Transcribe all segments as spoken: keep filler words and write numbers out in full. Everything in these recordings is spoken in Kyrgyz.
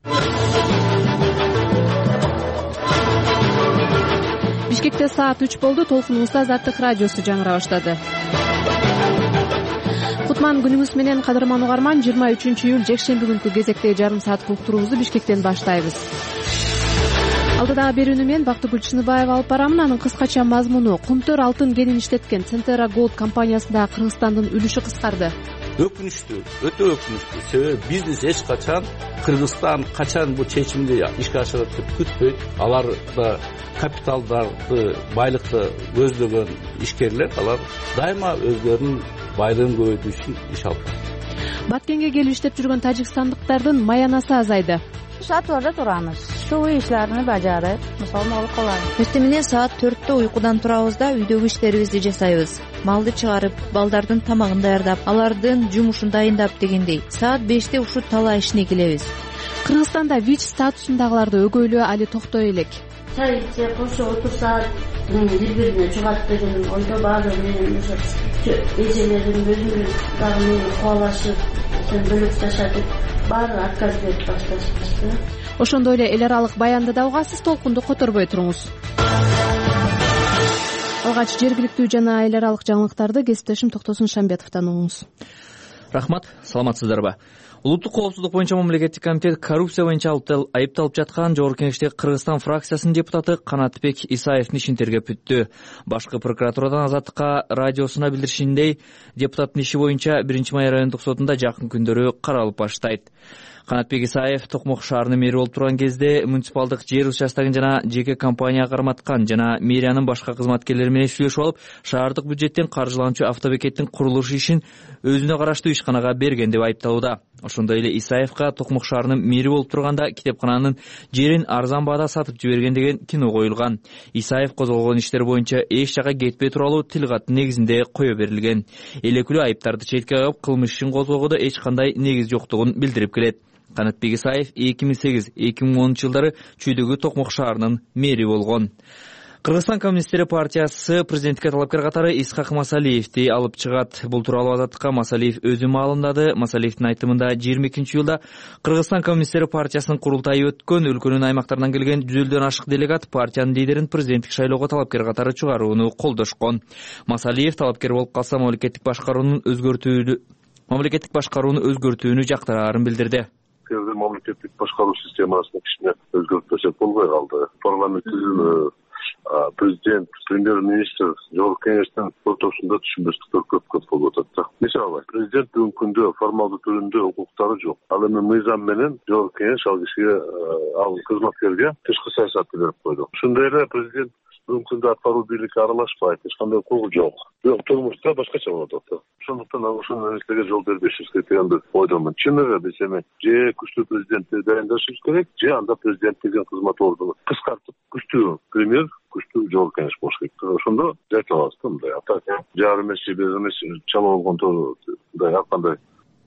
Бишкекте саат үч болду. Толкунубузда Азаттык радиосу жаңыра баштады. Кутман күнүңүз менен, кадырман угарман. жыйырма үчүнчү июль жекшемби күнкү кезектеги жарым сааттык уктуруубузду Бишкектен баштайбыз. Алдыдагы берүүнү мен Бактыгүл Чыныбаева алып барамын. Анын кыскача мазмуну: Кумтөр алтын кенин иштеткен Центера Голд компаниясында Кыргызстандын үлүшү кыскарды. Өкүнүчтүү, өтө өкүнүчтүү. Себеби бизнес эч качан Кыргызстан качан бул чечимди ишке ашырат деп күтпөйт. Алар да капиталдарды, байлыкты көздөгөн ишкерлер, алар дайыма өздөрүнүн байлыгын көбөйтүү үчүн иш алып жатат. Баткенге келип иштеп жүргөн тажикстандыктардын маянасы азайды. Сатыбарда турабыз. Ушул иштерни бажарып, мисалы могу кылабыз. Эртең менен саат төрттө уйкудан турабыз да үйдөгү иштерибизди жасайбыз. Малды чыгарып, балдардын тамагын даярдап, алардын жумушун дайындап дегендей. Саат беште ушул талаа ишине келебиз. Кыргызстанда ВИЧ статусундагыларды өгөйлөө али токтой элек. Чай иче кошо отурса бири-бирине жугат деген ойдо баары менен эжелерим өзүмдүн дагы мени кубалашып, сен бөлөк жаша деп баары отказ берип башташты. Ошондой эле эл аралык баянды да угасыз, толкунду которбой туруңуз. Алгач жергиликтүү жана эл аралык жаңылыктарды кесиптешим Токтосун Шамбетовдон угуңуз. Рахмат, саламатсыздарбы? Улуттук коопсуздук боюнча мамлекеттик комитет коррупция боюнча айыпталып жаткан Жогорку Кеңештеги Кыргызстан фракциясынын депутаты Канатбек Исаевдин ишин тергеп бүттү. Башкы прокуратурадан Азаттыкка радиосуна билдиришиндей, депутаттын иши боюнча биринчи май райондук сотунда жакын күндөрү каралып баштайт. Канатбек Исаев Токмок шаарынын мэри болуп турган кезде муниципалдык жер участогун жана жеке компанияга карматкан жана мэриянын башка кызматкерлери менен сүйлөшүп алып, шаардык бюджеттен каржыланчу автобекеттин курулуш ишин өзүнө караштуу ишканага берген деп айыпталууда. Ошондой эле Исаевка Токмок шаарынын мэри болуп турганда китепкананын жерин арзан баада сатып жиберген деген кино коюлган. Исаев козголгон иштер боюнча эч жака кетпей тууралуу тил кат негизинде кое берилген. Эл өкүлү айыптарды четке кагып, кылмыш ишин козгоого эч кандай негиз жоктугун билдирип келет. Канатбек Исаев эки миң сегиз эки миң онунчу жылдары чүйдөгү Токмок шаарынын мэри болгон. Кыргызстан коммунисттери партиясы президенттикке талапкер катары Исхак Масалиевди алып чыгат. Бул тууралуу Азаттыкка Масалиев өзү маалымдады. Масалиевдин айтымында жыйырма экинчи июлда Кыргызстан коммунисттери партиясынын курултайы өткөн. Өлкөнүн аймактарынан келген жүз элүүдөн ашык делегат партиянын лидерин президенттик шайлоого талапкер катары чыгарууну колдошкон. Масалиев талапкер болуп калса мамлекеттик башкаруунун өзгөртүүнү мамлекеттик башкарууну өзгөртүүнү жактыраарын билдирди. Мамлекеттик башкаруу системасына кичине өзгөртпөсөк болбой калды. Парламент түзүлүү, президент, премьер-министр, Жогорку Кеңештин ортосунда түшүнбөстүктөр көп көп болуп атат. Мисалы, президент бүгүнкү күндө формалдуу түрүндө укуктары жок. Ал эми мыйзам менен Жогорку Кеңеш ал кишиге, ал кызматкерге тышкы саясатты берип койду. Ошондой эле президент бүгүнкү күндө аткаруу бийликке аралашпайт, эч кандай укугу жок. Бирок турмушта башкача болуп атат. Ошондуктан ошол нерселерге жол бербешибиз керек деген ойдомун. Чын эле биз эми же күчтүү президентти дайындашыбыз керек, же анда президент деген кызмат ордуну кыскартып, күчтүү премьер, күчтүү Жогорку Кеңеш болуш керек. Ошондо жайта алабыз да мындай. Ата жар эмес, без эмес, чала болгондо мындай ар кандай.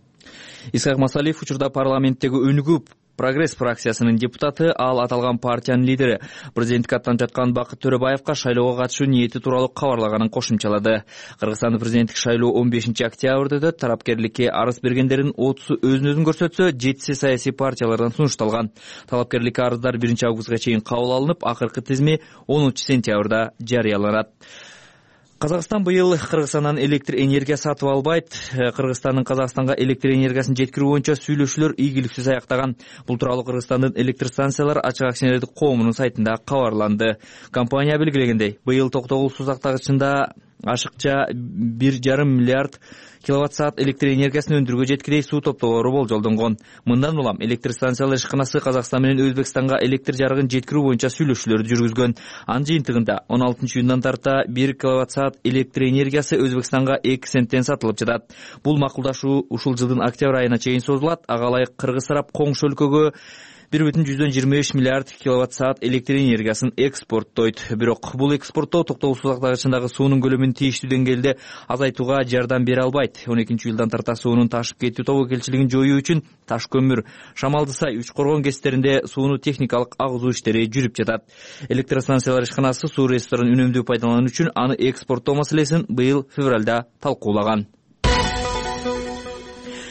Исхак Масалиев учурда парламенттеги Өнүгүп Прогресс фракциясынын депутаты, ал аталган партиянын лидери президенттикке аттанып жаткан Бакыт Төрөбаевка шайлоого катышуу ниети тууралуу кабарлаганын кошумчалады. Кыргызстандын президенттик шайлоо он бешинчи октябрда өтөт. Тарапкерликке арыз бергендердин отузу өзүн өзүн көрсөтсө, жетиси саясий партиялардан сунушталган. Талапкерликке арыздар биринчи августка чейин кабыл алынып, акыркы тизими онунчу сентябрда жарыяланат. Казакстан быйыл Кыргызстандан электр энергия сатып албайт. Кыргызстандын Казакстанга электр энергиясын жеткирүү боюнча сүйлөшүүлөр ийгиликсиз аяктаган. Бул тууралуу Кыргызстандын электр станциялар ачык акционердик коомунун сайтында кабарланды. Компания белгилегендей, быйыл Токтогул суу сактагычында ашыкча бир жарым миллиард киловатт саат электр энергиясын өндүрүүгө жеткидей суу топтоолору болжолдонгон. Мындан улам электр станциялар ишканасы Казакстан менен Өзбекстанга электр жарыгын жеткирүү боюнча сүйлөшүүлөрдү жүргүзгөн. Анын жыйынтыгында он алтынчы июндан тарта бир киловатт саат электр энергиясы Өзбекстанга эки центтен сатылып жатат. Бул макулдашуу ушул жылдын октябрь айына чейин созулат. Ага ылайык Кыргыз тарап коңшу өлкөгө бир бүтүн жүздөн жыйырма беш миллиард киловатт саат электр энергиясын экспорттойт. Бирок бул экспорттоо Токтогул суу сактагычындагы суунун көлөмүн тийиштүү деңгээлде азайтууга жардам бере албайт. он экинчи июлдан тарта суунун ташып кетүү тобокелчилигин жоюу үчүн Таш көмүр, Шамалды Сай, Үч Коргон кесиптеринде сууну техникалык агызуу иштери жүрүп жатат. Электростанциялар ишканасы суу ресурстарын үнөмдүү пайдалануу үчүн аны экспорттоо маселесин быйыл февралда талкуулаган.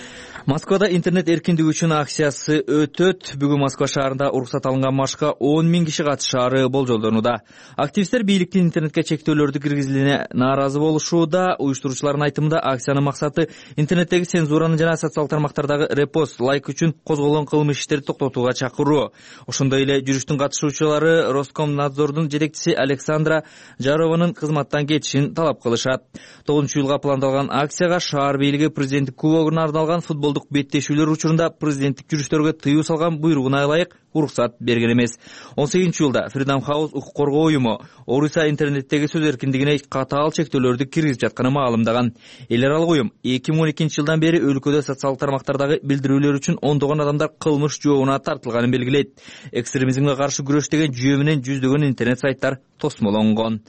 Москвада интернет эркиндиги үчүн акциясы өтөт. Бүгүн Москва шаарында уруксат алынган машка он миң киши катышаары болжолдонууда. Активисттер бийликтин интернетке чектөөлөрдү киргизилүүнө нааразы болушууда. Уюштуруучулардын айтымында акциянын максаты интернеттеги цензураны жана социалдык тармактардагы репост, лайк үчүн козголгон кылмыш иштерди токтотууга чакыруу. Ошондой эле жүрүштүн катышуучулары Роскомнадзордун жетекчиси Александра Жарованын кызматтан кетишин талап кылышат. тогузунчу июлга пландалган акцияга шаар бийлиги президенттик кубогуна арналган футболдук беттешүүлөр учурунда президенттик жүрүштөргө тыюу салган буйругуна ылайык уруксат берген эмес. он сегизинчи июлда Freedom House укук коргоо уюму Орусия интернеттеги сөз эркиндигине катаал чектөөлөрдү киргизип жатканын маалымдаган. Эл аралык уюм эки миң он экинчи жылдан бери өлкөдө социалдык тармактардагы билдирүүлөр үчүн ондогон адамдар кылмыш жообуна тартылганын белгилейт. Экстремизмге каршы күрөш деген жүйө менен жүздөгөн интернет сайттар тосмолонгон.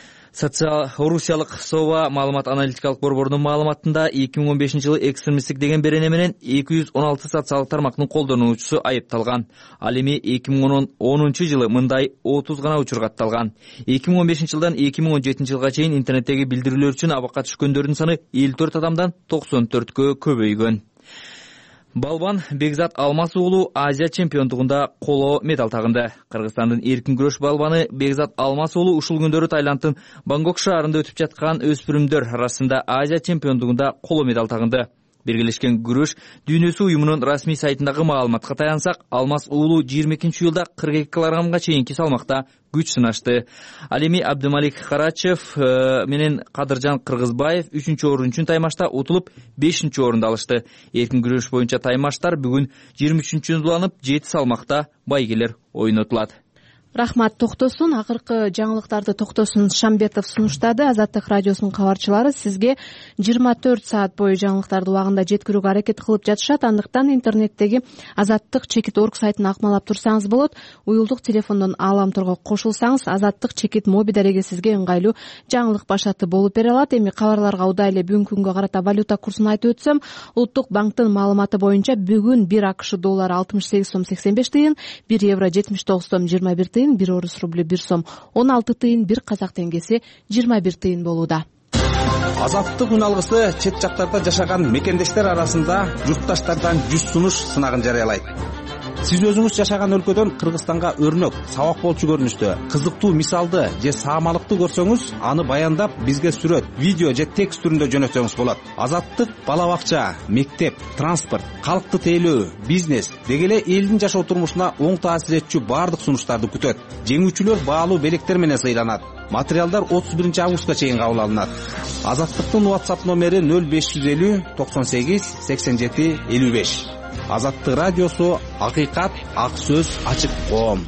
Орусиялык Сова маалымат аналитикалык борборунун маалыматында эки миң он бешинчи жылы экстремисттик деген берене менен эки жүз он алты социалдык тармактын колдонуучусу айыпталган. Ал эми эки миң онунчу жылы мындай отуз гана учур катталган. эки миң он бешинчи жылдан эки миң он жетинчи жылга чейин интернеттеги билдирүүлөр үчүн абакка түшкөндөрдүн саны элүү төрт адамдан токсон төрткө көбөйгөн. Балбан Бекзат Алмаз уулу Азия чемпиондугунда коло медаль тагынды. Кыргызстандын эркин күрөш балбаны Бекзат Алмаз уулу ушул күндөрү Таиландтын Бангкок шаарында өтүп жаткан өспүрүмдөр арасында Азия чемпиондугунда коло медаль тагынды. Биргелешкен күрөш дүйнөсү уюмунун расмий сайтындагы маалыматка таянсак, Алмаз уулу жыйырма экинчи июлда кырк эки килограммга чейинки салмакта күч сынашты. Ал эми Абдымалик Карачев менен Кадыржан Кыргызбаев үчүнчү орун үчүн таймашта утулуп бешинчи орунду алышты. Эркин күрөш боюнча таймаштар бүгүн жыйырма үчүнчү уланып жети салмакта байгелер ойнотулат. Рахмат Токтосун. Акыркы жаңылыктарды Токтосун Шамбетов сунуштады. Азаттык радиосунун кабарчылары сизге жыйырма төрт саат бою жаңылыктарды убагында жеткирүүгө аракет кылып жатышат. Андыктан интернеттеги Азаттык чекит орг сайтын акмалап турсаңыз болот. Уюлдук телефондон ааламторго кошулсаңыз Азаттык чекит моби дареги сизге ыңгайлуу жаңылык башаты болуп бере алат. Эми кабарларга удай эле бүгүнкү күнгө карата валюта курсун айтып өтсөм, Улуттук банктын маалыматы боюнча бүгүн бир АКШ доллары алтымыш сегиз сом сексен беш тыйын, бир евро жетимиш тогуз сом жыйырма бир тыйын, бир орус рублю бир сом он алты тыйын, бир казак теңгеси жыйырма бир тыйын болууда. Азаттык үн алгысы чет жактарда жашаган мекендештер арасында журтташтардан жүз сунуш сынагын жарыялайт. Сиз өзүңүз жашаган өлкөдөн Кыргызстанга өрнөк, сабак болчу көрүнүштө, кызыктуу мисалды же саамалыкты көрсөңүз, аны баяндап бизге сүрөт, видео же текст түрүндө жөнөтсөңүз болот. Азаттык бала бакча, мектеп, транспорт, калкты тейлөө, бизнес деги эле элдин жашоо турмушуна оң таасир этчү баардык сунуштарды күтөт. Жеңүүчүлөр баалуу белектер менен сыйланат. Материалдар отуз биринчи августка чейин кабыл алынат. Азаттыктын WhatsApp номери нөл беш жүз элүү токсон сегиз сексен жети элүү беш. Азаттык радиосу, акыйкат, ак сөз, ачык коом.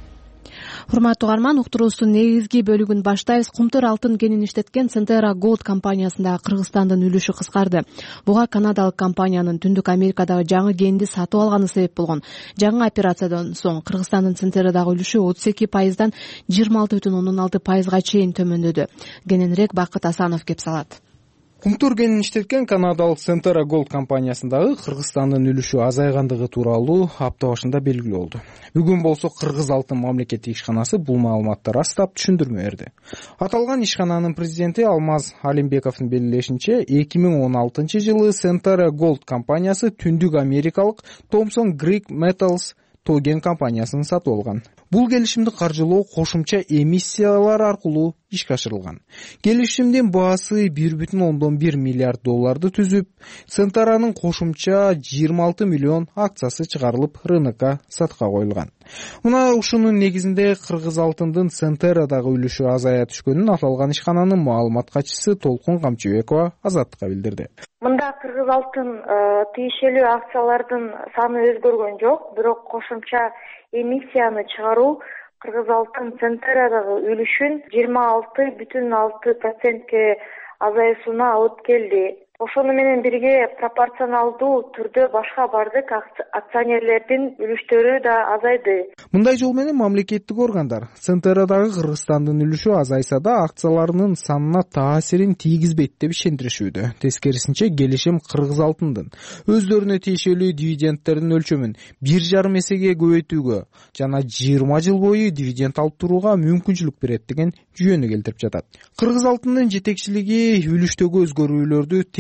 Урматтуу угарман, уктуруубуздун негизги бөлүгүн баштайбыз. Кумтөр алтын кенин иштеткен Centera Gold компаниясындагы Кыргызстандын үлүшү кыскарды. Буга канадалык компаниянын Түндүк Америкадагы жаңы кенди сатып алганы себеп болгон. Жаңы операциядан соң Кыргызстандын Centera'дагы үлүшү отуз эки пайыздан жыйырма алты бүтүн ондон алты пайызга чейин төмөндөдү. Кененирээк Бакыт Асанов кеп салат. Кумтур кенин иштеткен канадалык Centera Gold компаниясындагы Кыргызстандын үлүшү азайгандыгы тууралуу апта башында белгилүү болду. Бүгүн болсо Кыргыз алтын мамлекеттик ишканасы бул маалыматты растап түшүндүрмө берди. Аталган ишкананын президенти Алмаз Алимбековдун белгилешинче, эки миң он алтынчы жылы Centera Gold компаниясы Түндүк Америкалык Thomson Greek Metals тоген компаниясын сатып алган. Бул келишимди каржылоо кошумча эмиссиялар аркылуу ишке ашырылган. Келишимдин баасы бир бүтүн ондон бир миллиард долларды түзүп, Centera'нын кошумча жыйырма алты миллион акциясы чыгарылып, рынокко сатка коюлган. Мына ушунун негизинде Кыргыз алтындын Centera'дагы үлүшү азая түшкөнүн аталган ишкананын маалымат катчысы Толкун Камчыбекова Азаттыкка билдирди. Мында Кыргыз алтын тиешелүү акциялардын саны өзгөргөн жок, бирок кошумча эмиссияны чыгаруу Кыргыз алтын Centera'дагы үлүшүн жыйырма алты бүтүн алты процентке азайышына алып келди. Ошону менен бирге пропорционалдуу түрдө башка бардык акционерлердин үлүштөрү да азайды. Мындай жол менен мамлекеттик органдар Centera'дагы Кыргызстандын үлүшү азайса да акцияларынын санына таасирин тийгизбейт деп ишендиришүүдө. Тескерисинче, келишим Кыргыз алтындын өздөрүнө тиешелүү дивидендтердин өлчөмүн бир жарым эсеге көбөйтүүгө жана жыйырма жыл бою дивиденд алып турууга мүмкүнчүлүк берет деген жүйөнү келтирип жатат. Кыргыз алтындын жетекчилиги үлүштөгү өзгөрүүлөрдү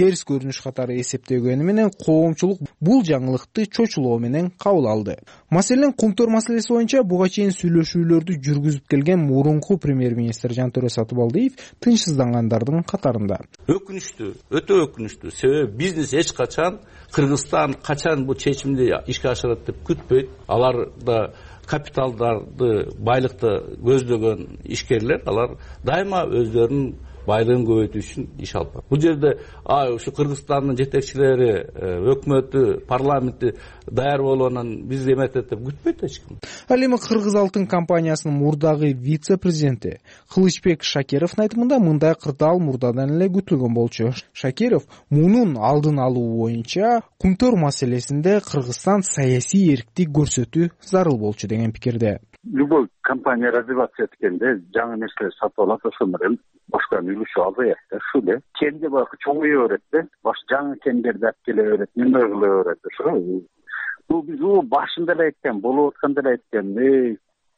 терс көрүнүш катары эсептегени менен коомчулук бул жаңылыкты чочулоо менен кабыл алды. Маселен Кумтөр маселеси боюнча буга чейин сүйлөшүүлөрдү жүргүзүп келген мурунку премьер-министр Жантөре Сатыбалдиев тынчсыздангандардын катарында. Өкүнүчтүү, өтө өкүнүчтүү. Себеби бизнес эч качан Кыргызстан качан бул чечимди ишке ашырат деп күтпөйт. Алар да капиталдарды, байлыкты көздөгөн ишкерлер, алар дайыма өздөрүнүн байлыгын көбөйтүү үчүн иш алып барат. Бул жерде ушу Кыргызстандын жетекчилери, өкмөтү, парламенти даяр болуунан биз эметет деп күтпөйт эч ким. Ал эми Кыргыз алтын компаниясынын мурдагы вице-президенти Кылычбек Шакеровдун айтымында мындай кырдаал мурдадан эле күтүлгөн болчу. Шакеров мунун алдын алуу боюнча Кумтөр маселесинде Кыргызстан саясий эрктик көрсөтүү зарыл болчу деген пикирде. Любой компания развиваться эткенде жаңы нерселер сатып алат, ошондор эми башканын үлүшү азаят да, ушул эле. Кенде баягы чоңое берет да, баш жаңы кендерди алып келе берет, эмне кыла берет ошо. Бул биз у башында эле айткан, болуп атканда эле айткан, эй,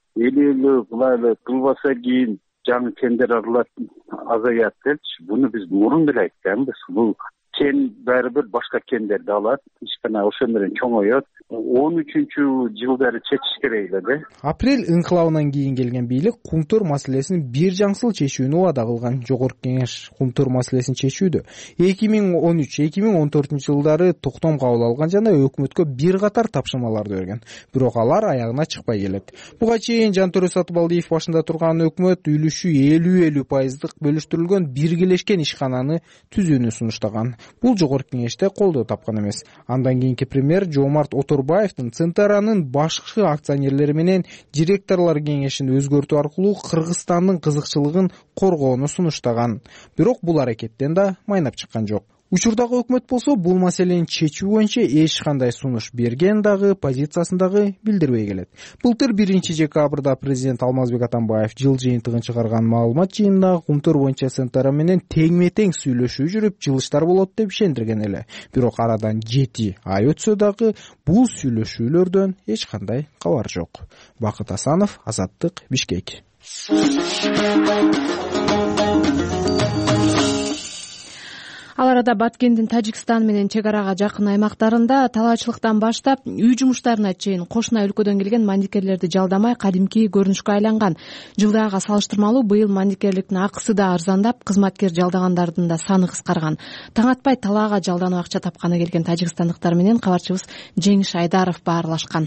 эле булай эле кылбаса кийин жаңы кендер аралат азаят депчи, буну биз мурун эле айтканбыз. Бул кен баары бир башка кендерди алат, ишкана ошол менен чоңоет. он үчүнчү жылдары чечиш керек эле. Апрель инкылабынан кийин келген бийлик Кумтөр маселесин бир жаңсыл чечүүнү убада кылган. Жогорку кеңеш Кумтөр маселесин чечүүдө эки миң он үч эки миң он төртүнчү жылдары токтом кабыл алган жана өкмөткө бир катар тапшырмаларды берген. Бирок алар аягына чыкпай келет. Буга чейин Жантөре Сатыбалдиев башында турган өкмөт үлүшү элүү элүү пайыздык бөлүштүрүлгөн биргелешкен ишкананы түзүүнү сунуштаган. Бул жогорку кеңеште колдоо тапкан эмес. Андан кийинки премьер Жомарт Оторбаевдин Центаранын башкы акционерлери менен директорлор кеңешин өзгөртүү аркылуу Кыргызстандын кызыкчылыгын коргоону сунуштаган. Бирок бул аракеттен да майнап чыккан жок. Учурдагы өкмөт болсо бул маселени чечүү боюнча эч кандай сунуш берген дагы, позициясын дагы билдирбей келет. Былтыр биринчи декабрда президент Алмазбек Атамбаев жыл жыйынтыгын чыгарган маалымат жыйынында Кумтөр боюнча Центара менен теңме-тең сүйлөшүү жүрүп, жылыштар болот деп ишендирген эле. Бирок арадан жети ай өтсө дагы бул сүйлөшүүлөрдөн эч кандай кабар жок. Бакыт Асанов, Азаттык, Бишкек. Ал арада Баткендин Тажикстан менен чек арага жакын аймактарында талаачылыктан баштап үй жумуштарына чейин кошуна өлкөдөн келген мандикерлерди жалдамай кадимки көрүнүшкө айланган. Жылдайга салыштырмалуу быйыл мандикерликтин акысы да арзандап, кызматкер жалдагандардын да саны кыскарган. Таң атпай талаага жалданып акча тапканы келген тажикстандыктар менен кабарчыбыз Жеңиш Айдаров баарлашкан.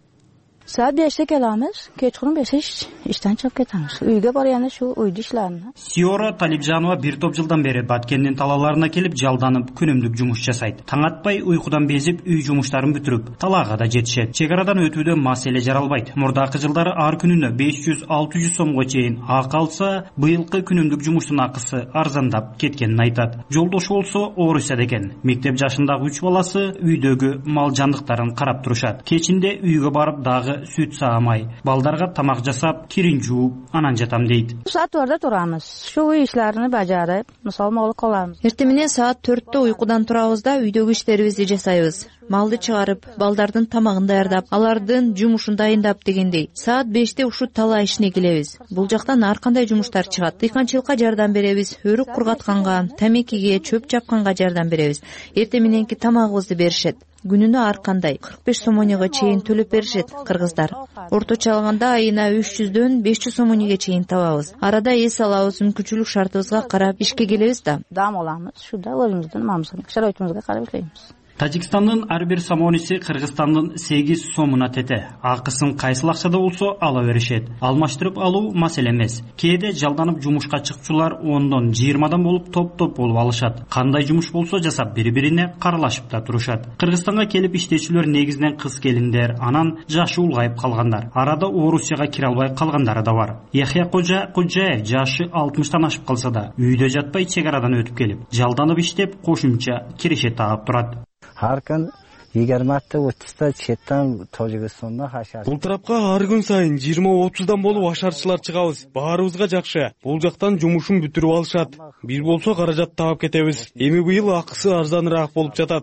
Saat beşte kelamiz, kechqurun beşte işten çıkıp ketamiz. Uyga borganda shu uyda ishlarni. Siyora Talibjanova bir top жылдан beri Batkendin talalarına kelip жалданып күнүмдүк жумуш жасайт. Таң атпай уйкудан безип үй жумуштарын бүтүрүп, талаага да жетишет. Чегарадан өтүүдө маселе жаралбайт. Мурдакы жылдары ар күнүнө беш жүз алты жүз сомго чейин акы алса, быйылкы күнүмдүк жумуштун акысы арзандап кеткенин айтат. Жолдошу болсо Орусияда экен. Мектеп жашындагы үч баласы үйдөгү мал жандыктарын карап турушат. Кечинде үйгө барып дагы сүт саамай, балдарга тамак жасап, кирин жууп, анан жатам дейт. Саат төрттө турабыз. Шу үй ишлерин бажарып, мисалы могул кылабыз. Эртең менен саат төрттө уйкудан турабыз да үйдөгү иштерибизди жасайбыз. Малды чыгарып, балдардын тамагын даярдап, алардын жумушун дайындап дегендей. Саат беште ушу талаа ишине келебиз. Бул жактан ар кандай жумуштар чыгат. Дыйканчылыкка жардам беребиз, өрүк кургатканга, тамекиге, чөп чапканга жардам беребиз. Эртең мененки тамагыбызды беришет. Күнүнө ар кандай кырк беш сомонеге чейин төлөп беришет кыргыздар. Орточо алганда айына үч жүздөн беш жүз сомонеге чейин табабыз. Арада эс алабыз, мүмкүнчүлүк шартыбызга карап ишке келебиз да. Дам аламыз, шуда өзүбүздүн мамызга, шаройтубузга карап иштейбиз. Тажикстандын ар бир самониси Кыргызстандын сегиз сомуна тете. Акысын кайсыл акчада болсо ала беришет. Алмаштырып алуу маселе эмес. Кээде жалданып жумушка чыкчулар ондон жыйырмадан болуп топ-топ болуп алышат. Кандай жумуш болсо жасап бири-бирине каралашып да турушат. Кыргызстанга келип иштечүлөр негизинен кыз келиндер, анан жашы улгайып калгандар. Арада Орусияга кире албай калгандары да бар. Яхья Кожа Кожаев жашы алтымыштан ашып калса да, үйдө жатпай чек арадан өтүп келип, жалданып иштеп кошумча киреше таап турат. Har gün yigirmata o'ttizta chetdan Tojikistondan hashar. Бул тарапка ар күн сайын жыйырма отуздан болуп ашарчылар чыгабыз. Баарыбызга жакшы. Бул жактан жумушун бүтүрүп алышат. Бир болсо каражат таап кетебиз. Эми быйыл акысы арзаныраак болуп жатат.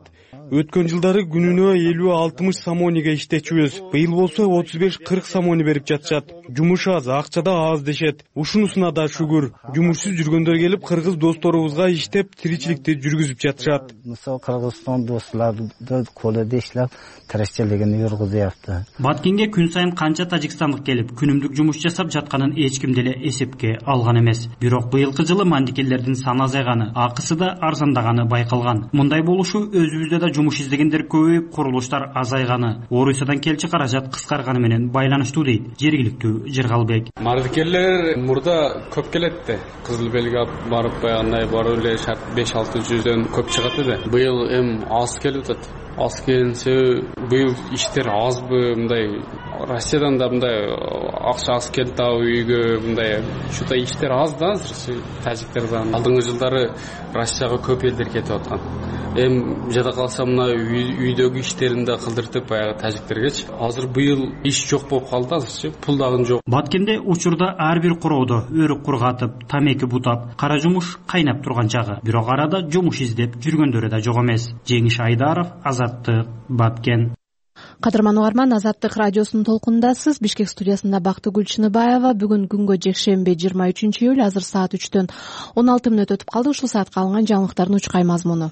Өткөн жылдары күнүнө элүү алтымыш самониге иштечүбүз. Быйыл болсо отуз беш кырк самони берип жатышат. Жумуш аз, акча да аз дешет. Ушунусуна да шүгүр. Жумушсуз жүргөндөр келип кыргыз досторубузга иштеп, тиричиликти жүргүзүп жатышат. Мисалы Кыргызстан досторубуз колдо иштеп, тиричилигин жүргүзөптү. Баткенге күн сайын канча тажикстандык келип, күнүмдүк жумуш жасап жатканын эч ким деле эсепке алган эмес. Бирок быйылкы жылы мандикелердин саны азайганы, акысы да арзандаганы байкалган. Мындай болушу өзүбүздө да жумуш издегендер көбөйүп, курулуштар азайганы, Орусиядан келчи каражат кыскарганы менен байланыштуу дейт жергиликтүү Жыргалбек. Мардикерлер мурда көп келет да. Кызыл белге барып баягындай барып эле шарт беш алты жүздөн көп чыгат эле. Быйыл эм аз келип атат. Аз келсе быйыл иштер азбы, мындай Россиядан да мындай акча аз келди да үйгө, мындай ушунда иштер аз да азыр тажиктерден. Алдыңкы жылдары Россияга көп элдер кетип аткан. Эм жада калса мына үйдөгү иштерин да кылдыртып баягы тажиктергечи. Азыр быйыл иш жок болуп калды, азырчы пул дагы жок. Баткенде учурда ар бир короодо өрүк кургатып, тамеки бутап, кара жумуш кайнап турган чагы. Бирок арада жумуш издеп жүргөндөрү да жок эмес. Жеңиш Айдаров, Азаттык, Баткен. Кадырман угарман, Азаттык радиосунун толкунундасыз. Бишкек студиясында Бактыгүл Чыныбаева. Бүгүн күнгө жекшемби жыйырма үчүнчү июль, азыр саат үчтөн он алты мүнөт өтүп калды. Ушул саатка алынган жаңылыктардын учкай мазмуну.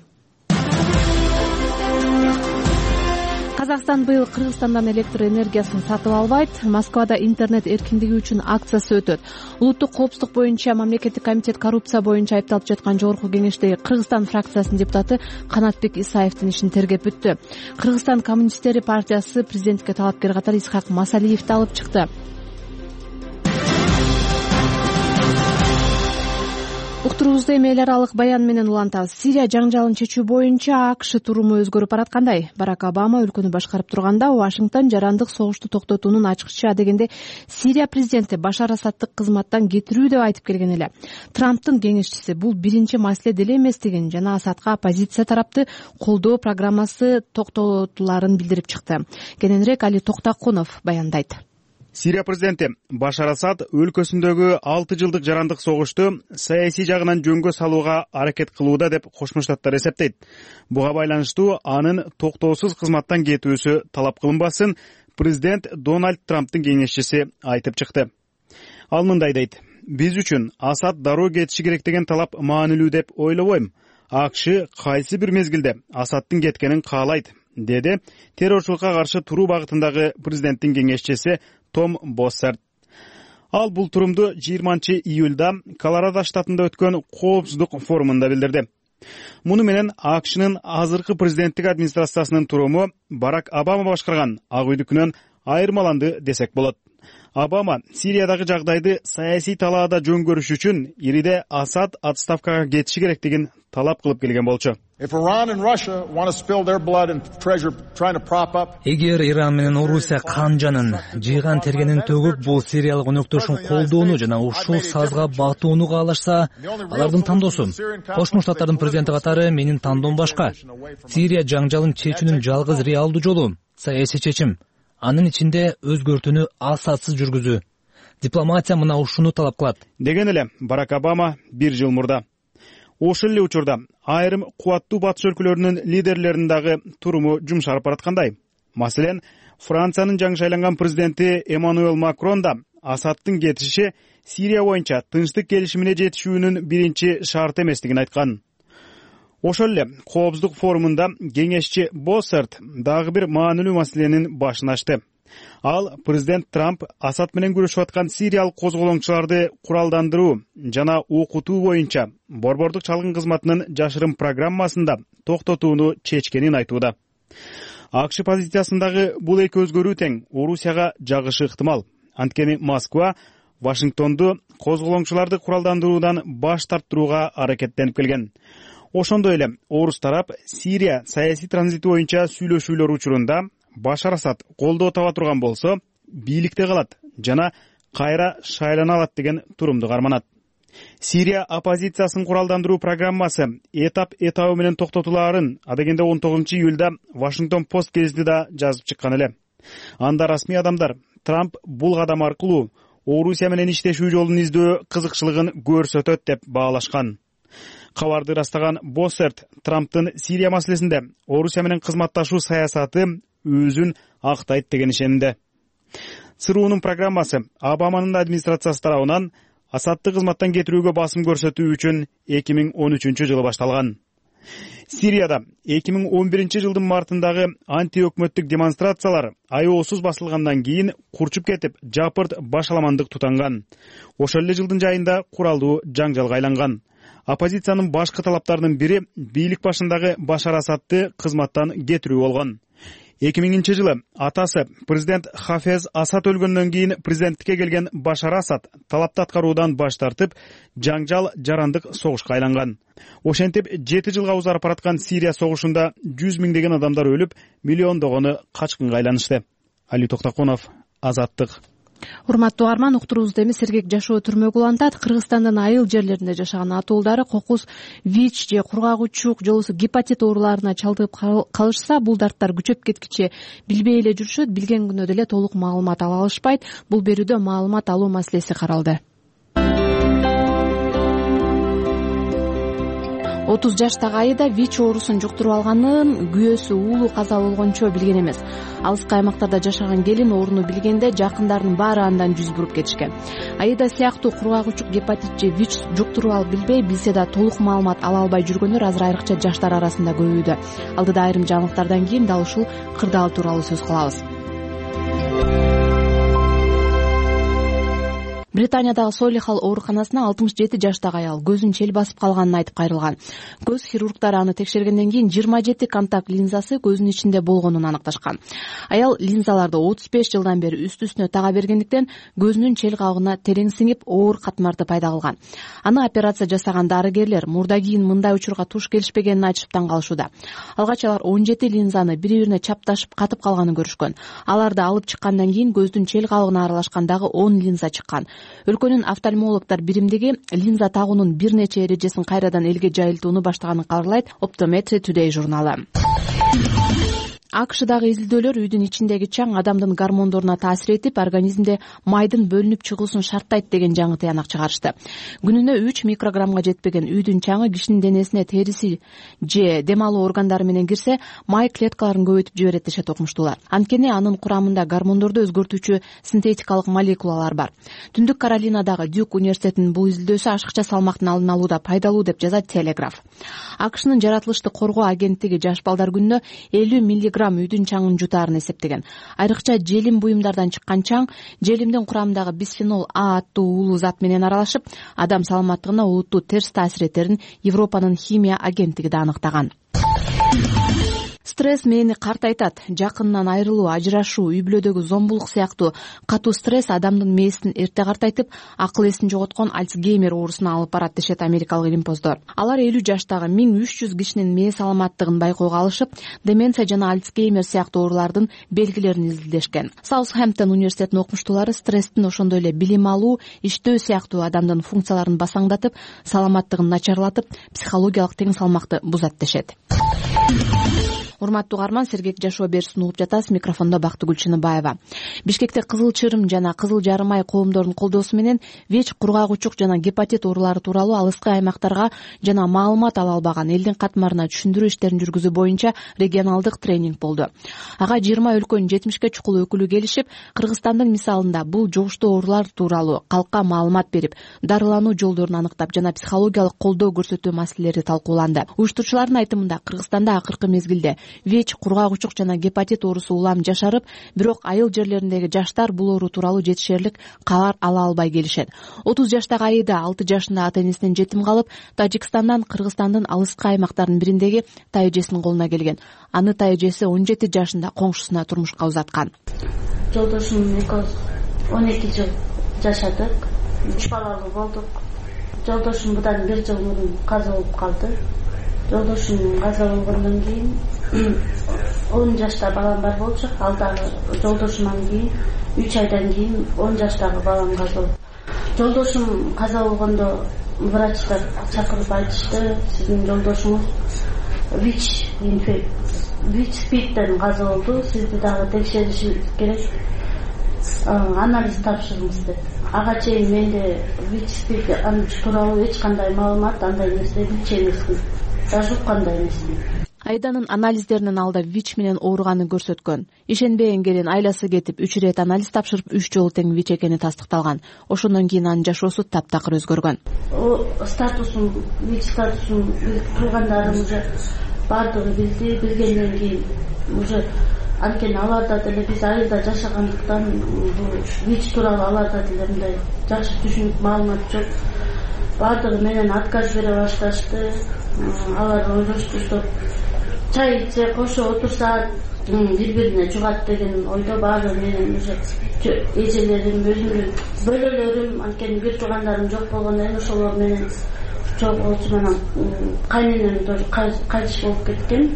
Казакстан быйыл Кыргызстандан электр энергиясын сатып албайт. Москвада интернет эркиндиги үчүн акциясы өтөт. Улуттук коопсуздук боюнча мамлекеттик комитет коррупция боюнча айыпталып жаткан жогорку кеңештеги Кыргызстан фракциясынын депутаты Канатбек Исаевдин ишин тергеп бүттү. Кыргызстан коммунисттери партиясы президентке талапкер катары Исхак Масалиевди алып чыкты. Уктуруубузду эми эл аралык баян менен улантабыз. Сирия жаңжалын чечүү боюнча АКШ туруму өзгөрүп бараткандай. Барак Обама өлкөнү башкарып турганда Вашингтон жарандык согушту токтотуунун ачыкча дегенде Сирия президенти Башар Асадты кызматтан кетирүү деп айтып келген эле. Трамптын кеңешчиси бул биринчи маселе деле эместигин жана Асадка оппозиция тарапты колдоо программасы токтотуларын билдирип чыкты. Кененирээк Али Токтакунов баяндайт. Сирия президенти Башар Асад өлкөсүндөгү алты жылдык жарандык согушту саясий жагынан жөнгө салууга аракет кылууда деп Кошмо Штаттар эсептейт. Буга байланыштуу анын токтоосуз кызматтан кетүүсү талап кылынбасын президент Дональд Трамптын кеңешчиси айтып чыкты. Ал мындай дейт: "Биз үчүн Асад дароо кетиши керек деген талап маанилүү деп ойлобойм. АКШ кайсы бир мезгилде Асадтын кеткенин каалайт", деди террорчулукка каршы туруу багытындагы президенттин кеңешчиси Том Боссерт. Ал бул турумду жыйырманчы июлда Колорадо штатында өткөн коопсуздук форумунда билдирди. Муну менен АКШнын азыркы президенттик администрациясынын туруму Барак Обама башкарган Ак үйдүкүнөн айырмаланды десек болот. Обама Сириядагы жагдайды саясий талаада жөн көрүш үчүн ириде Асад отставкага кетиши керектигин талап кылып келген болчу. Эгер Иран менен Орусия канжанын жыйган тергенин төгүп бул сириялык өнөктөшүн колдоону жана ушул сазга батууну каалашса, алардын тандоосу. Кошмо Штаттардын президенти катары менин тандоом башка. Сирия жаңжалын чечүүнүн жалгыз реалдуу жолу саясий чечим. Анын ичинде өзгөртүүнү Асадсыз жүргүзүү. Дипломатия мына ушуну талап кылат. Деген эле Барак Обама бир жыл мурда. Ошол эле учурда айрым кубаттуу батыш өлкөлөрүнүн лидерлеринин дагы туруму жумшарып бараткандай. Маселен, Франциянын жаңы шайланган президенти Эммануэл Макрон да Асадтын кетиши Сирия боюнча тынчтык келишимине жетишүүнүн биринчи шарты эместигин айткан. Ошол эле коопсуздук форумунда кеңешчи Боссерт дагы бир маанилүү маселенин башын ачты. Ал президент Трамп Асад менен күрөшүп аткан сириялык козголоңчуларды куралдандыруу жана окутуу боюнча борбордук чалгын кызматынын жашырын программасында токтотууну чечкенин айтууда. АКШ позициясындагы бул эки өзгөрүү тең Орусияга жагышы ыктымал. Анткени Москва Вашингтонду козголоңчуларды куралдандыруудан баш тарттырууга аракеттенип келген. Ошондой эле орус тарап Сирия саясий транзити боюнча сүйлөшүүлөр учурунда Башар Асад колдоо таба турган болсо, бийликте калат жана кайра шайлана алат деген турумду карманат. Сирия оппозициясын куралдандыруу программасы этап этабы менен токтотулаарын адегенде он тогузунчу июлда Вашингтон Пост гезити да жазып чыккан эле. Анда расмий адамдар Трамп бул кадам аркылуу Орусия менен иштешүү жолун издөө кызыкчылыгын көрсөтөт деп баалашкан. Кабарды ырастаган Боссерт Трамптын Сирия маселесинде Орусия менен кызматташуу саясаты өзүн актайт деген ишенди. ЦРУнун программасы Обаманын администрациясы тарабынан Асадты кызматтан кетирүүгө басым көрсөтүү үчүн эки миң он үчүнчү жылы башталган. Сирияда эки миң он биринчи жылдын мартындагы антиөкмөттүк демонстрациялар аеосуз басылгандан кийин курчуп кетип, жапырт башаламандык тутанган. Ошол эле жылдын жайында куралдуу жаңжалга айланган. Оппозициянын башкы талаптарынын бири бийлик башындагы Башар Асадты кызматтан кетирүү болгон. эки миңинчи жылы атасы президент Хафез Асад өлгөндөн кийин президенттикке келген Башар Асад талапты аткаруудан баш тартып, жаңжал жарандык согушка айланган. Ошентип жети жылга узарып бараткан Сирия согушунда жүз миңдеген адамдар өлүп, миллиондогону качкынга айланышты. Али Токтоконов, Азаттык. Урматтуу угарман, уктуруубузда эми сергек жашоо түрмөгө улантат. Кыргызстандын айыл жерлеринде жашаган атуулдары кокус, ВИЧ же кургагучук же болбосо гепатит ооруларына чалдыгып калышса, бул дарттар күчөп кеткиче билбей эле жүрүшөт, билген күнү деле толук маалымат ала алышпайт. Бул берүүдө маалымат алуу маселеси каралды. отуз жаштагы айда ВИЧ оорусун жуктуруп алганын күйөөсү уулу каза болгончо билген эмес. Алыскы аймактарда жашаган келин орууну билгенде жакындарынын баары андан жүз буруп кетишкен. Айда сыяктуу кургагучук, гепатит же ВИЧ жуктуруп алып билбей, билсе да толук маалымат ала албай жүргөндөр азыр айрыкча жаштар арасында көбөйдү. Алдыда айрым жаңылыктардан кийин дал ушул кырдаал тууралуу сөз кылабыз. Британиядагы Солихал ооруканасына алтымыш жети жаштагы аял көзүн чел басып калганын айтып кайрылган. Көз хирургдары аны текшергенден кийин жыйырма жети контакт линзасы көзүнүн ичинде болгонун аныкташкан. Аял линзаларды отуз беш жылдан бери үстү-үстүнө тага бергендиктен көзүнүн чел кабыгына терең сиңип, оор катмарды пайда кылган. Аны операция жасаган дарыгерлер мурда кийин мындай учурга туш келишпегенин айтышып таң калышууда. Алгач алар он жети линзаны бири-бирине чапташып катып калганын көрүшкөн. Аларды алып чыккандан кийин көздүн чел кабыгына аралашкандагы он линза чыккан. Өлкөнүн офтальмологдор биримдиги линза тагуунун бир нече эрежесин кайрадан элге жайылтууну баштаганын кабарлайт Optometry Today журналы. АКШдагы изилдөөлөр үйдүн ичиндеги чаң адамдын гормондоруна таасир этип, организмде майдын бөлүнүп чыгуусун шарттайт деген жаңы тыянак чыгарышты. Күнүнө үч микрограммга жетпеген үйдүн чаңы кишинин денесине териси же дем алуу органдары менен кирсе, май клеткаларын көбөйтүп жиберет дешет окумуштуулар. Анткени анын курамында гормондорду өзгөртүүчү синтетикалык молекулалар бар. Түндүк Каролинадагы Дюк университетинин бул изилдөөсү ашыкча салмактын алдын алууда пайдалуу деп жазат Телеграф. АКШнын жаратылышты коргоо агенттиги жаш балдар күнүнө элүү миллиграмм үйдүн чаңын жутаарын эсептеген. Айрыкча желим буюмдардан чыккан чаң желимдин курамындагы бисфенол А аттуу уулуу зат менен аралашып, адам саламаттыгына олуттуу терс таасир этерин Европанын химия агенттиги да аныктаган. Стресс мени картайтат. Жакынынан айрылуу, ажырашуу, үй бүлөдөгү зомбулук сыяктуу катуу стресс адамдын мээсин эрте картайтып, акыл эсин жоготкон Альцгеймер оорусуна алып барат дешет америкалык илимпоздор. Алар элүү жаштагы миң үч жүз кишинин мээ саламаттыгын байкоого алышып, деменция жана Альцгеймер сыяктуу оорулардын белгилерин изилдешкен. Саутхэмптон университетинин окумуштуулары стресстин ошондой эле билим алуу, иштөө сыяктуу адамдын функцияларын басаңдатып, саламаттыгын начарлатып, психологиялык тең салмакты бузат дешет. Урматтуу угарман, сергек жашоо берүүсүн угуп жатасыз. Микрофондо Бактыгүл Чыныбаева. Бишкекте Кызыл Чырым жана Кызыл Жарым ай коомдорунун колдоосу менен ВИЧ, кургагучук жана гепатит оорулары тууралуу алыскы аймактарга жана маалымат ала албаган элдин катмарына түшүндүрүү иштерин жүргүзүү боюнча регионалдык тренинг болду. Ага жыйырма өлкөнүн жетимишке чукул өкүлү келишип, Кыргызстандын мисалында бул жугуштуу оорулар тууралуу калкка маалымат берип, дарылануу жолдорун аныктап жана психологиялык колдоо көрсөтүү маселелери талкууланды. Уюштуруучулардын айтымында Кыргызстанда акыркы мезгилде ВИЧ, кургагучук жана гепатит оорусу улам жашарып, бирок айыл жерлериндеги жаштар бул оору тууралуу жетишерлик кабар ала албай келишет. отуз жаштагы айда алты жашында ата энесинен жетим калып, Тажикстандан Кыргызстандын алыскы аймактарынын бириндеги тайэжесинин колуна келген. Аны тайэжеси он жети жашында коңшусуна турмушка узаткан. Жолдошум экөөбүз он эки жыл жашадык, үч балалуу болдук. Жолдошум мындан бир жыл мурун каза болуп калды. Жолдошум каза болгондон кийин он жашта балам бар болчу. Ал дагы жолдошумдан кийин үч айдан кийин он жаштагы балам каза болду. Жолдошум каза болгондо врачтар чакырып айтышты, сиздин жолдошуңуз ВИЧ ВИЧ спидтен каза болду, сизди дагы текшеришибиз керек, анализ тапшырыңыз деп. ага чейин менде вич спид тууралуу эч кандай маалымат андай нерсе билчү эмесмин, даже уккан да эмесмин. Айданын анализдеринин алда ВИЧ менен ооруганын көрсөткөн. Ишенбеген келин айласы кетип үч ирет анализ тапшырып үч жолу тең ВИЧ экени тастыкталган. Ошондон кийин анын жашоосу таптакыр өзгөргөн. Статусум ВИЧ статусум туугандарым уже баардыгы билди, билгенден кийин уже анткени аларда деле биз айылда жашагандыктан ВИЧ тууралуу аларда деле мындай жакшы түшүнүк маалымат жок. Баардыгы менен отказ бере башташты. Алар ойлошту, что чай ичсе кошо отурса бири бирине жугат деген ойдо баары менен уже эжелерим, өзүмдүн бөлөлөрүм, анткени бир туугандарым жок болгондон кийин ошолор менен чогулчу менен кайненем тоже кайтыш болуп кеткен.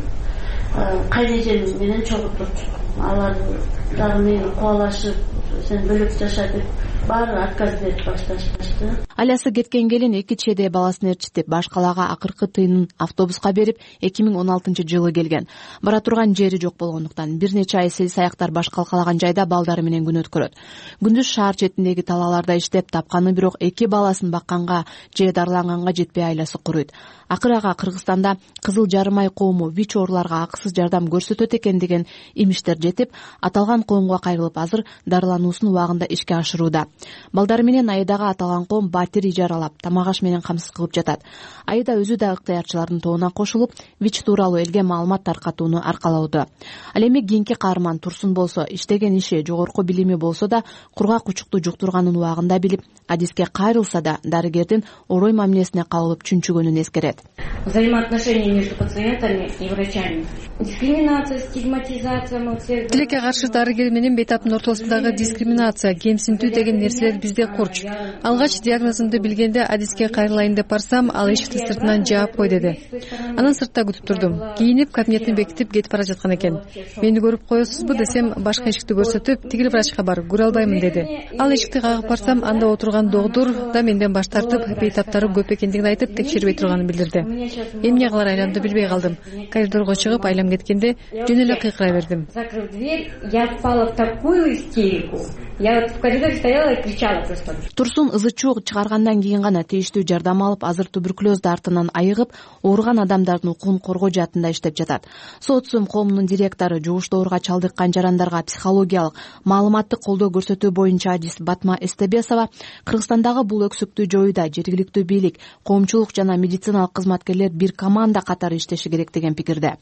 Кайнежем менен чогулуп турчу. Алар дагы мени кубалашып, сен бөлөк жаша деп баары отказ берип башташты. Айласы кеткен келин эки чеде баласын ээрчитип, баш калаага акыркы тыйынын автобуска берип, эки миң он алтынчы жылы келген. Бара турган жери жок болгондуктан бир нече ай селс аяктар баш калкалаган жайда балдары менен күн өткөрөт. Күндүз шаар четиндеги талааларда иштеп тапканы бирок эки баласын бакканга же дарыланганга жетпей айласы куруйт. Акырага Кыргызстанда Кызыл жарым ай коому ВИЧ ооруларга акысыз жардам көрсөтөт экен деген имиштер жетип, аталган коомго кайрылып азыр дарылануусун убагында ишке ашырууда. Балдары менен айдагы аталган коом батир ижаралап, тамак-аш менен камсыз кылып жатат. Айда өзү да ыктыярчылардын тобуна кошулуп, ВИЧ тууралуу элге маалымат таркатууну аркалоодо. Ал эми кийинки каарман Турсун болсо, иштеген иши, жогорку билими болсо да, кургак кучукту жуктурганын убагында билип, адиске кайрылса да, дарыгердин орой мамилесине кабылып чүнчүгөнүн эскерет. Взаимоотношения между пациентами и врачами. Дискриминация, стигматизация, мы все... Тилекке каршы дарыгер менен бейтаптын ортосундагы дискриминация, кемсинтүү деген нерселер бизде курч. Алгач диагнозумду билгенде адиске кайрылайын деп барсам, ал эшикти сыртынан жаап кой деди. Анан сыртта күтүп турдум. Кийинип, кабинетин бекитип кетип бара жаткан экен. Мени көрүп коесузбу десем, башка эшикти көрсөтүп, тигил врачка бар, көрө албаймын деди. Ал эшикти кагып барсам, анда отурган доктур да менден баш тартып, бейтаптары көп экендигин айтып, текшербей турганын билдирди. Эмне кылар айланды билбей калдым. Коридорго чыгып, айлам кеткенде жөн эле кыйкыра бердим. Закрыв дверь, я впала в такую истерику. Я в коридоре стояла и кричала просто. Турсун ызы чуу чыгаргандан кийин гана тийиштүү жардам алып, азыр туберкулезду артынан айыгып, ооруган адамдардын укугун коргоо жаатында иштеп жатат. Соцсум коомунун директору жугуштуу ооруга чалдыккан жарандарга психологиялык, маалыматтык колдоо көрсөтүү боюнча адис Батма Эстебесова Кыргызстандагы бул өксүктү жоюуда жергиликтүү бийлик, коомчулук жана медициналык кызматкерлер бир команда катары иштеши керек деген пикирде.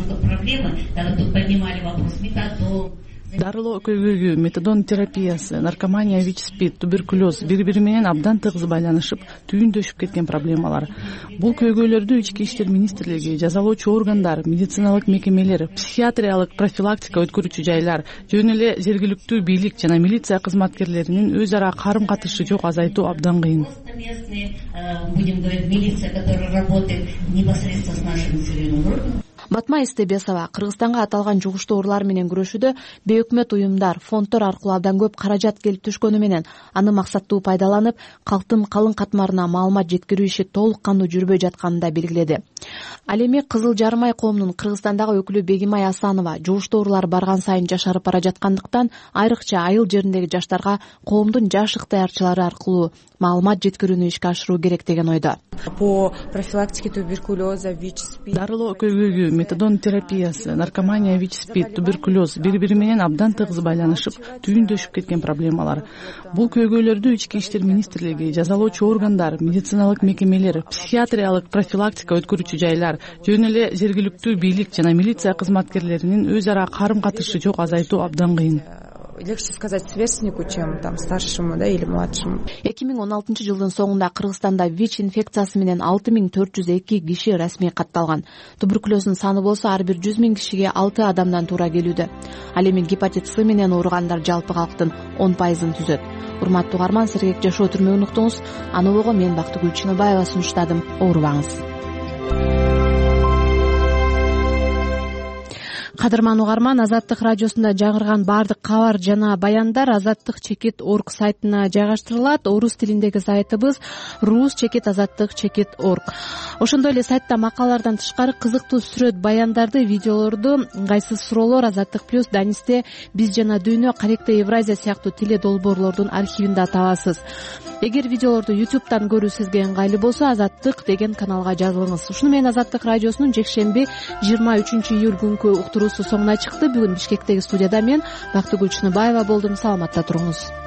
Дарылоо көйгөйгү, метадон терапиясы, наркомания, ВИЧ, СПИД, туберкулез бири бири менен абдан тыгыз байланышып, түйүндөшүп кеткен проблемалар. Бул көйгөйлөрдү ички иштер министрлиги, жазалоочу органдар, медициналык мекемелер, психиатриялык профилактика өткөрүүчү жайлар, жөн эле жергиликтүү бийлик жана милиция кызматкерлеринин өз ара карым катышы жок азайтуу абдан кыйын. Будем говорить, милиция, которая работает непосредственно с нашим населением. Батма Эстебесова Кыргызстанга аталган жугуштуу оорулар менен күрөшүүдө бейөкмөт уюмдар, фонддор аркылуу абдан көп каражат келип түшкөнү менен аны максаттуу пайдаланып, калктын калың катмарына маалымат жеткирүү иши толук кандуу жүрбөй жатканын да белгиледи. Ал эми Кызыл жарым ай коомунун Кыргызстандагы өкүлү Бегимай Асанова жугуштуу оорулар барган сайын жашарып бара жаткандыктан, айрыкча айыл жериндеги жаштарга коомдун жаш ыктыярчылары аркылуу маалымат жеткирүүнү ишке ашыруу керек деген ойдо. По профилактике туберкулеза, ВИЧ, СПИД. Дарылоо көйгөйгү, метадон терапиясы, наркомания, ВИЧ, СПИД, туберкулез бири бири менен абдан тыгыз байланышып, түйүндөшүп кеткен проблемалар. Бул көйгөйлөрдү ички иштер министрлиги, жазалоочу органдар, медициналык мекемелер, психиатриялык профилактика өткөрүүчү жайлар, жөн эле жергиликтүү бийлик жана милиция кызматкерлеринин өз ара карым катышы жок азайтуу абдан кыйын. Легче сказать сверстнику, чем там старшему, да, или младшему. эки миң он алтынчы жылдын соңунда Кыргызстанда ВИЧ инфекциясы менен алты миң төрт жүз эки киши расмий катталган. Туберкулездун саны болсо ар бир жүз миң кишиге алты адамдан туура келүүдө. Ал эми гепатит С менен ооругандар жалпы калктын он пайызын түзөт. Урматтуу угарман, сергек жашоо түрмөгүн уктуңуз. Аныбого мен Бактыгүл Чыныбаева сунуштадым. Оорубаңыз. кадырман угарман, Азаттык радиосунда жаңырган баардык кабар жана баяндар азаттык чекит орг сайтына жайгаштырылат. Орус тилиндеги сайтыбыз рус чекит азаттык чекит орг. Ошондой эле сайтта макалалардан тышкары кызыктуу сүрөт, баяндарды, видеолорду, ыңгайсыз суроолор, Азаттык плюс, Данисте, Биз жана Дүйнө, Каректе Евразия сыяктуу теле долбоорлордун архивинде табасыз. Эгер видеолорду ютубтан көрүү сизге ыңгайлуу болсо, Азаттык деген каналга жазылыңыз. Ушуну менен Азаттык радиосунун жекшемби жыйырма үчүнчү июль күнкү уктуруусу соңуна чыкты. Бүгүн Бишкектеги студияда мен Бактыгүл Чыныбаева болдум. Саламатта туруңуз.